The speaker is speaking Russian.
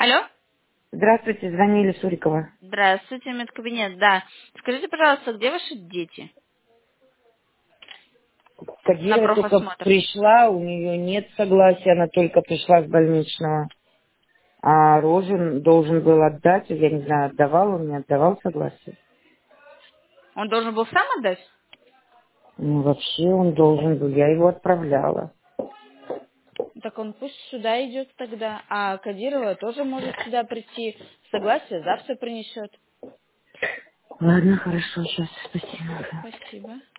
Алло? Здравствуйте, звонили Сурикова. Здравствуйте, медкабинет, да. Скажите, пожалуйста, где ваши дети на Кадирова только профосмотр? пришла, у нее нет согласия, она только пришла с больничного. А Рожин должен был отдать, я не знаю, отдавал он, не отдавал согласие. Он должен был сам отдать? Ну, вообще он должен был, я его отправляла. Так он пусть сюда идет тогда, а Кадирова тоже может сюда прийти. Согласие завтра принесет. Ладно, хорошо, сейчас, спасибо. Спасибо.